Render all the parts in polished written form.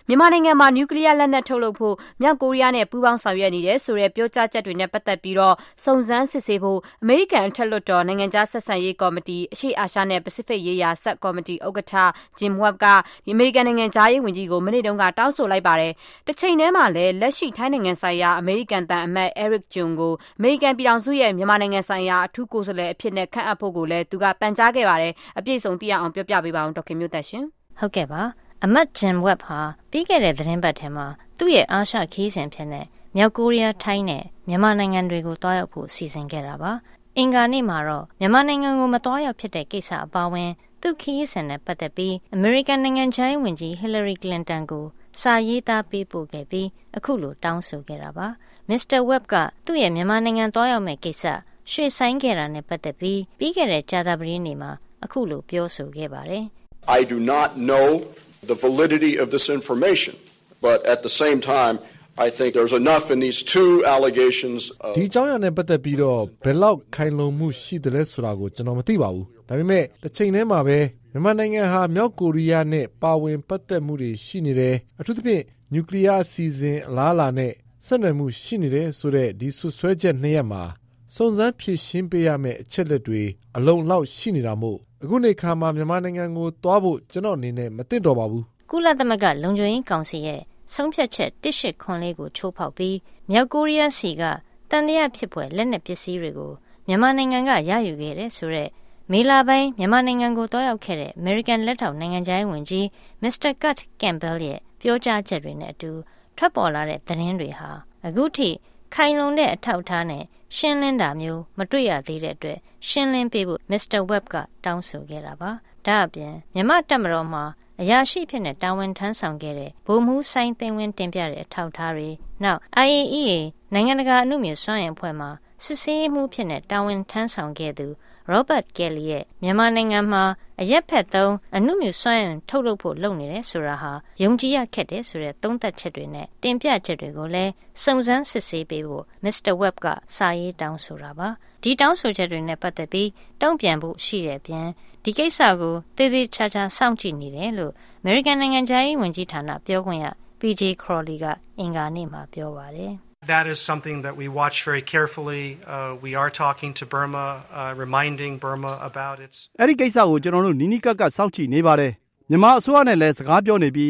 မြန်မာနိုင်ငံမှာနျူကလ িয়ার လက်နက်ထုတ်လုပ်ဖို့မြောက်ကိုရီးယားနဲ့ပူးပေါင်းဆောင်ရွက်နေတယ်ဆိုတဲ့ပြောကြားချက်တွေနဲ့ပတ်သက်ပြီးတော့စုံစမ်းစစ်ဆေးဖို့အမေရိကန်အထက်လွှတ်တော်နိုင်ငံခြားဆက်ဆံရေးကော်မတီအရှေ့အာရှနဲ့ပစိဖိတ်ရေးရာဆပ်ကော်မတီဥက္ကဋ္ဌ Jim Webb ကဒီအမေရိကန်နိုင်ငံခြားရေးဝန်ကြီးကိုမနေ့တုန်းကတောင်းဆိုလိုက်ပါတယ်။တစ်ချိန်တည်းမှာလည်းလက်ရှိထိုင်းနိုင်ငံဆိုင်ရာအမေရိကန်တန်အမတ် Eric Chung ကိုအမေရိကန်ပြည်ထောင်စုရဲ့မြန်မာနိုင်ငံဆိုင်ရာအထူးကိုယ်စားလှယ်အဖြစ်နဲ့ခန့်အပ်ဖို့ကိုလည်းသူကပန်ကြားခဲ့ပါတယ်။အပြည့်စုံသိရအောင်ပြောပြပေးပါဦးဒေါက်ခင်မျိုးသက်ရှင်။ဟုတ်ကဲ့ပါ။အမတ် Jim Webb ဟာပြီးခဲ့တဲ့သတင်းပတ်ထဲမှာသူ့ရဲ့အာရှခီးစဉ်ဖြစ်တဲ့မြောက်ကိုရီးယားထိုင်းနဲ့မြန်မာနိုင်ငံတွေကိုတွားရောက်ဖို့စီစဉ်ခဲ့တာပါ။အင်္ဂါနေ့မှာတော့မြန်မာနိုင်ငံကိုမတွားရောက်ဖြစ်တဲ့ကိစ္စအပါအဝင်သူခီးစဉ်နဲ့ပတ်သက်ပြီးအမေရိကန်နိုင်ငံခြားရေးဝန်ကြီး Hillary Clinton ကိုစာရေးသားပေးပို့ခဲ့ပြီးအခုလိုတောင်းဆိုခဲ့တာပါ။ Mr. Webb ကသူ့ရဲ့မြန်မာနိုင်ငံတွားရောက်မဲ့ကိစ္စရွှေ့ဆိုင်းခဲ့တာနဲ့ပတ်သက်ပြီးပြီးခဲ့တဲ့ကြာသပတေးနေ့မှာအခုလိုပြောဆိုခဲ့ပါတယ်။ I do not know the validity of this information, but at the same time, I think there's enough in these two allegations. ဒီအကြောင်းအရာနဲ့ပတ်သက်ပြီးတော့ဘယ်လောက်ခိုင်လုံမှုရှိတယ်လဲဆိုတာကိုကျွန်တော်မသိပါဘူး။ဒါပေမဲ့တစ်ချိန်တည်းမှာပဲမြန်မာနိုင်ငံဟာမြောက်ကိုရီးယားနဲ့ပါဝင်ပတ်သက်မှုတွေရှိနေတယ်။အထူးသဖြင့်နျူကလ িয়ার အစီအစဉ်အလားအလာနဲ့ဆက်နွယ်မှုရှိနေတယ်ဆိုတဲ့ဒီဆွဆွဲချက်နှစ်ရပ်မှာစုံစမ်းဖြေရှင်းပေးရမယ့်အချက်လက်တွေအလုံးလောက်ရှိနေတာမို့အခုနေခါမှာမြန်မာနိုင်ငံကိုတွားဖို့ကျွန်တော်အနေနဲ့မသင့်တော်ပါဘူး။ကုလသမဂ္ဂလုံခြုံရေးကောင်စီရဲ့ဆုံးဖြတ်ချက်184ကိုချိုးဖောက်ပြီးမြောက်ကိုရီးယားစီကတန်တရားဖြစ်ပွဲလက်နက်ပစ္စည်းတွေကိုမြန်မာနိုင်ငံကရယူခဲ့တဲ့ဆိုတဲ့မေလပိုင်းမြန်မာနိုင်ငံကိုတွားရောက်ခဲ့တဲ့ American လက်ထောက်နိုင်ငံခြားရေးဝန်ကြီး Mr. Kurt Campbell ရဲ့ပြောကြားချက်တွေနဲ့အတူထွက်ပေါ်လာတဲ့သတင်းတွေဟာအခုထိခိုင်လုံတဲ့အထောက်အထားနဲ့ရှင်းလင်းတာမျိုးမတွေ့ရသေးတဲ့အတွက်ရှင်းလင်းပေးဖို့ Mr. Webb ကတောင်းဆိုခဲ့တာပါ။ဒါအပြင်မြန်မာတပ်မတော်မှာအရာရှိဖြစ်တဲ့တာဝန်ထမ်းဆောင်ခဲ့တဲ့ဗိုလ်မှူးဆိုင်သိန်းဝင်းတင်ပြတဲ့အထောက်အထားတွေနောက် IAEA နိုင်ငံတကာအမှုမြင့်စွမ်းအင်အဖွဲ့မှာစစ်ဆေးမှုဖြစ်တဲ့တာဝန်ထမ်းဆောင်ခဲ့သူ Robert Kelly ရဲ့မြန်မာနိုင်ငံမှာအရက်ဖက်သုံးအမှုမြင့်စွမ်းအင်ထုတ်လုပ်ဖို့လုပ်နေတယ်ဆိုတာဟာယုံကြည်ရခက်တယ်ဆိုတဲ့သုံးသပ်ချက်တွေနဲ့တင်ပြချက်တွေကိုလည်းစုံစမ်းစစ်ဆေးပေးဖို့ Mr. Webb ကစာရေးတောင်းဆိုတာပါ။ဒီတောင်းဆိုချက်တွေနဲ့ပတ်သက်ပြီးတုံ့ပြန်ဖို့ရှိတဲ့အပြင်ဒီကိစ္စကိုသေသေးချာချာစောင့်ကြည့်နေတယ်လို့ American နိုင်ငံခြားရေးဝန်ကြီးဌာနပြောခွင့်ရ PJ Crowley ကအင်္ဂါနေ့မှာပြောပါတယ်။ That is something that we watch very carefully. We are talking to Burma, reminding Burma about its. အဲ့ဒီကိစ္စကိုကျွန်တော်တို့နီးနီးကပ်ကပ်စောင့်ကြည့်နေပါတယ်။မြန်မာအစိုးရနဲ့လည်းစကားပြောနေပြီး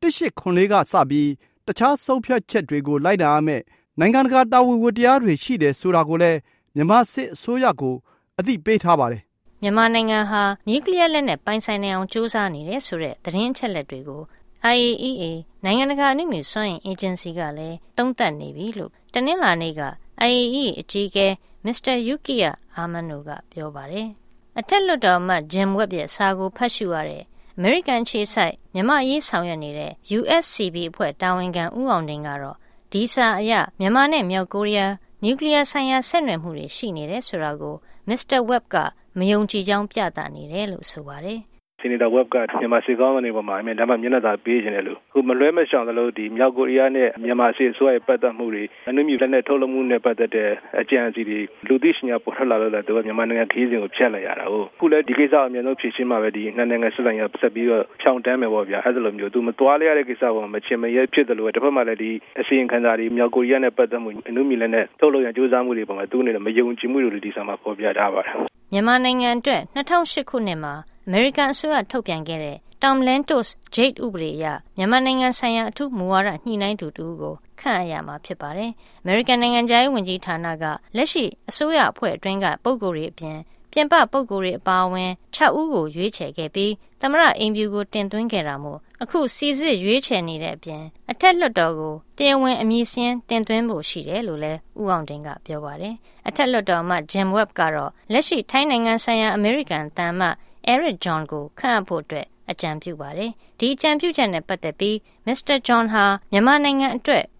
184ကစပြီးတခြားဆုံးဖြတ်ချက်တွေကိုလိုက်နာရမယ်နိုင်ငံတကာတာဝန်ဝတ္တရားတွေရှိတယ်ဆိုတာကိုလည်းမြန်မာစစ်အစိုးရကိုအသိပေးထားပါတယ်။မြန်မာနိုင်ငံဟာနျူကလ িয়ার လက်နက်ပိုင်ဆိုင်နိုင်အောင်စူးစမ်းနေတယ်ဆိုတဲ့သတင်းအချက်အလက်တွေကို IAEA နိုင်ငံတကာအမှုမြင့်စွမ်းအင်အေဂျင်စီကလည်းသုံးသပ်နေပြီလို့တနင်္လာနေ့က IAEA အကြီးအကဲ Mr. Yukiya Amano ကပြောပါတယ်။အထက်လွှတ်တော်အမတ် Jim Webb ရဲ့စာကိုဖတ်ရှုရတဲ့ American ခြေစိုက်မြန်မာအရေးဆောင်ရွက်နေတဲ့ USCB အဖွဲ့တာဝန်ခံဦးအောင်တင်ကတော့ဒီစာအရမြန်မာနဲ့မြောက်ကိုရီးယားနျူကလ িয়ার ဆိုင်ရာဆက်နွယ်မှုတွေရှိနေတယ်ဆိုတာကို Mr. Webb ကမယုံကြည်ကြောင်းပြသနေတယ်လို့ဆိုပါတယ်။ Senator Webb ကမြန်မာစစ်ကောင်းတွေပေါ်မှာအမြဲတမ်းမျက်နှာသာပေးနေတယ်လို့ခုမလွဲမရှောင်သလိုဒီမြောက်ကိုရီးယားနဲ့မြန်မာစစ်အစိုးရပတ်သက်မှုတွေအနုမြူလက်နက်ထုတ်လုပ်မှုနဲ့ပတ်သက်တဲ့အကြံအစီတွေလူသိရှင်ကြားပေါ်ထွက်လာလို့လည်းသူကမြန်မာနိုင်ငံခရီးစဉ်ကိုဖျက်လိုက်ရတာဟုတ်ခုလည်းဒီကိစ္စအမြဲတမ်းဖြေရှင်းမှာပဲဒီနိုင်ငံစစ်ဆိုင်ရာဆက်ပြီးတော့ဖြောင်းတန်းမယ်ပေါ့ဗျာအဲ့လိုမျိုးသူမသွားလဲရတဲ့ကိစ္စပေါ်မှာမချင်မရဲဖြစ်တယ်လို့တစ်ဖက်မှာလည်းဒီအစီရင်ခံစာတွေမြောက်ကိုရီးယားနဲ့ပတ်သက်မှုအနုမြူလက်နက်ထုတ်လုပ်ရန်ကြိုးစားမှုတွေပေါ်မှာသူအနေနဲ့မယုံကြည်မှုတွေဒီစာမှာပေါ်ပြထားပါတယ်မြန်မာနိုင်ငံအတွက်2008ခုနှစ်မှာအမေရိကန်အစိုးရထုတ်ပြန်ခဲ့တဲ့ Tom Lantos Jade ဥပဒေအရမြန်မာနိုင်ငံဆိုင်ရာအထူးမူဝါဒညှိနှိုင်းသူတူကိုခန့်အပ်ရမှာဖြစ်ပါတယ်။ အမေရိကန်နိုင်ငံခြားရေးဝန်ကြီးဌာနကလက်ရှိအစိုးရအဖွဲ့အတွင်းကပုဂ္ဂိုလ်တွေအပြင်ပြင်ပပုဂ္ဂိုလ်တွေအပါအဝင်6ဦးကိုရွေးချယ်ခဲ့ပြီးသမ္မတအိမ်ဖြူကိုတင်သွင်းခဲ့တာမို့အခုစီစစ်ရွေးချယ်နေတဲ့အပြင်အထက်လွှတ်တော်ကိုတရားဝင်အမည်စာရင်းတင်သွင်းဖို့ရှိတယ်လို့လည်းဦးအောင်တင်ကပြောပါတယ်။အထက်လွှတ်တော်မှ Jim Webb ကတော့လက်ရှိထိုင်းနိုင်ငံဆိုင်ရာအမေရိကန်သံအမတ် Eric John ကိုခန့်အပ်ဖို့အတွက်အကြံပြုပါတယ်။ဒီအကြံပြုချက်နဲ့ပတ်သက်ပြီး Mr. John ဟာမြန်မာနိုင်ငံအတွက်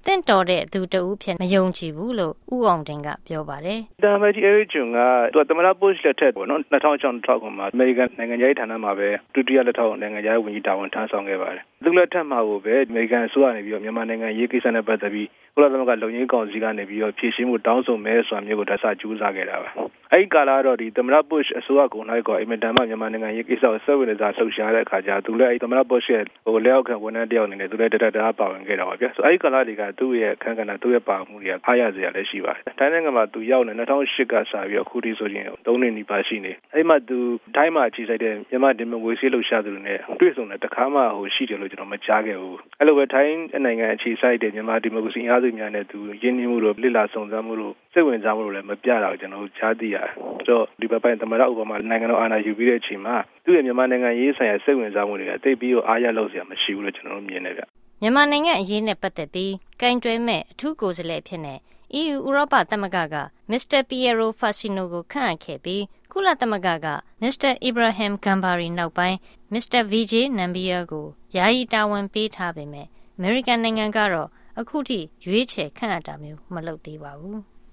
သင့်တော်တဲ့သူတဦးဖြစ်မယုံကြည်ဘူးလို့ဦးအောင်တင်ကပြောပါတယ်။ဒါမှကြီးအဲဒီဂျွန်ကသမ္မတဘုရှ်လက်ထက်ပေါ့နော်2006မှာအမေရိကန်နိုင်ငံရေးဌာနမှာပဲဒုတိယလက်ထောက်နိုင်ငံရေးဝန်ကြီးတာဝန်ထမ်းဆောင်ခဲ့ပါတယ်။သူလက်ထက်မှာကိုပဲအမေရိကန်အစိုးရနေပြီးတော့မြန်မာနိုင်ငံရေးကိစ္စနဲ့ပတ်သက်ပြီးကုလသမဂ္ဂလုံခြုံရေးကောင်စီကနေပြီးတော့ဖြည့်ရှင်းမှုတောင်းဆိုမဲဆိုတာမျိုးကိုတဆကြိုးစားခဲ့တာပါ။အဲဒီကာလတော့ဒီသမ္မတဘုရှ်အစိုးရကိုနိုင်ကအင်မတန်မှမြန်မာနိုင်ငံရေးကိစ္စကိုဆက်ဝင်နေတာလှုပ်ရှားတဲ့အခါကျသူလည်းသမ္မတဘုရှ်ရဲ့လက်အောက်ခံဝန်ထမ်းတယောက်အနေနဲ့သူလည်းတတားပါဝင်ခဲ့တာပါဗျာ။ဆိုအဲဒီကာလတွေကသူ့ရဲ့အခမ်းကဏ္ဍသူ့ရဲ့ပါမှုတွေကအားရစရာလည်းရှိပါတယ်။တိုင်းနိုင်ငံမှာသူရောက်နေ2008ကစပြီးအခုဒီဆိုရင်3နှစ်နီးပါးရှိနေ။အဲဒီမှာသူတိုင်းမှာအခြေစိုက်တဲ့မြန်မာဒီမိုကရေစီလှုပ်ရှားသူတွေနဲ့တွေ့ဆုံတဲ့တခါမှရှိတယ်လို့ကျွန်တော်မကြားခဲ့ဘူး။အဲ့လိုပဲထိုင်းနိုင်ငံအခြေစိုက်တဲ့မြန်မာဒီမိုကရေစီအားစုများနဲ့သူရင်းနှီးမှုတို့လစ်လာစုံစမ်းမှုတို့စိတ်ဝင်စားမှုတို့လည်းမပြတာကိုကျွန်တော်ကြားသိရတယ်။ဆိုတော့ဒီဘက်ပိုင်းသမ္မတဥပမာနိုင်ငံတော်အာဏာယူပြီးတဲ့အချိန်မှာသူ့ရဲ့မြန်မာနိုင်ငံရေးဆိုင်ရာစိတ်ဝင်စားမှုတွေကတိတ်ပြီးအားရလို့စရာမရှိဘူးလို့ကျွန်တော်မြင်နေဗျ။မြန်မာနိုင်ငံအရေးနဲ့ပတ်သက်ပြီးကင်တွယ်မဲ့အထူးကိုယ်စားလှယ်ဖြစ်နေEU ဥရောပသမဂ္ဂက Mr. Piero Fassino ကိုခန့်အပ်ခဲ့ပြီးကုလသမဂ္ဂက Mr. Ibrahim Gambari နောက်ပိုင်း Mr. Vijay Nambiar ကိုယာယီတာဝန်ပေးထားပေမဲ့ American နိုင်ငံကတော့အခုထိရွေးချယ်ခန့်အပ်တာမျိုးမလုပ်သေးပါဘူး။